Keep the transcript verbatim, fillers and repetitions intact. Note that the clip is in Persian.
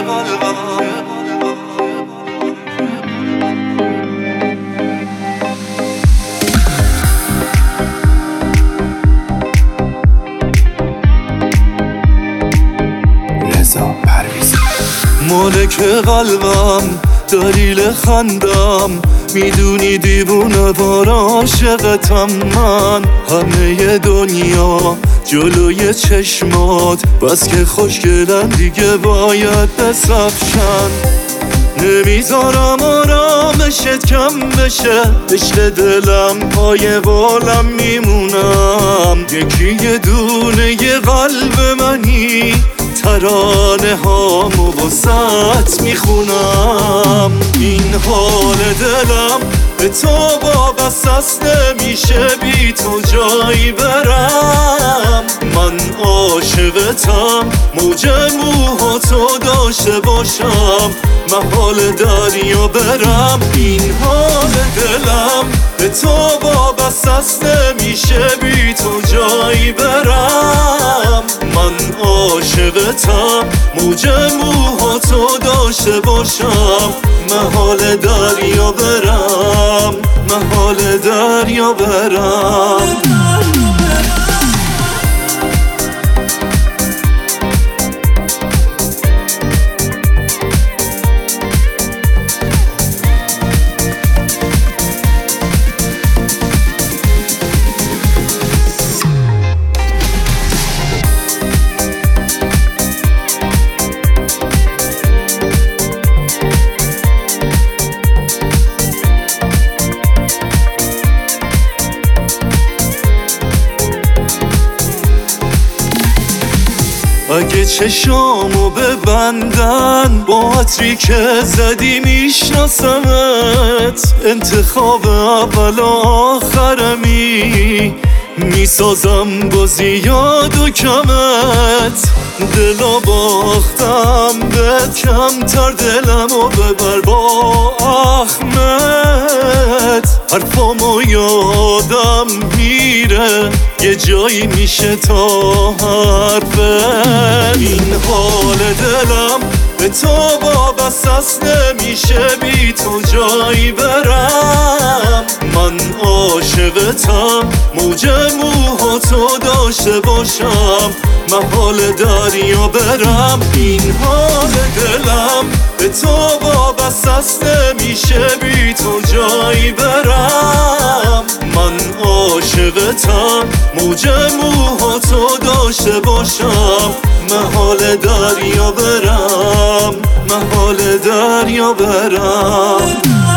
مالک قلبم، دلیل خندم، میدونی دیوونه بار عاشقتم من. همه دنیا جلوی چشمات، بس که خوشگلن دیگه باید بسفشن. نمیذارم آرامشت کم بشه، عشق دلم پای بالم میمونم. یکی یه دونه یه قلب منی، ترانه هامو واسط میخونم. این حال دلم به تو وابسته است، نمیشه بی تو جایی برم. من عاشقتم، موج موهاتو داشته باشم، محال دریا برم. این حال دلم به تو وابسته است، نمیشه بی تو جایی برم. من عاشقتم، موج موهاتو داشته باشم، محال دریا برم، محال دریا برم. اگه چشامو ببندن، با عطری که زدی میشناسمت. انتخاب اول و آخرمی، میسازم با زیاد و کمت. دلو باختم بهت، کمتر دلمو ببر با احمد. حرفامو یادم میره، یه جایی میشه تا حرفت. این حال دلم به تو وابسته است، نمیشه بی تو جایی برم. من عاشقتم، موج موهاتو داشته باشم، محال دریا برم. این حال دلم به تو وابسته است، نمیشه بی تو جایی برم. من عاشقتم، موج موهاتو داشته باشم، محال دریا برم، محال دریا برم.